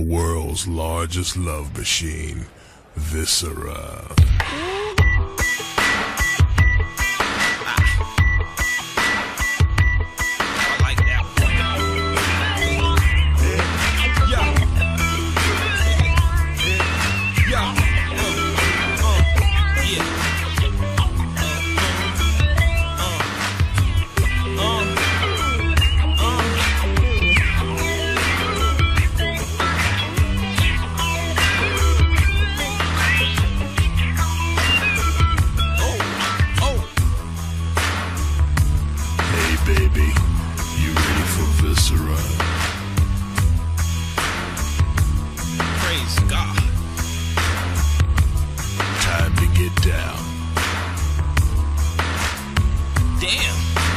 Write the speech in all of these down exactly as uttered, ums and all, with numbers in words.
world's largest love machine, Viscera. Baby, you ready for Viscera? Praise God. Time to get down. Damn.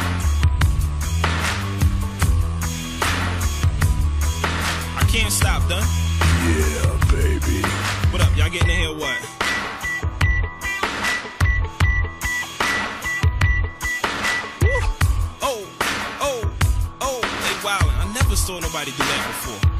I can't stop, done. Yeah, baby. What up? Y'all getting in here what? Woo. Oh, oh, oh, they wildin'. I never saw nobody do that before.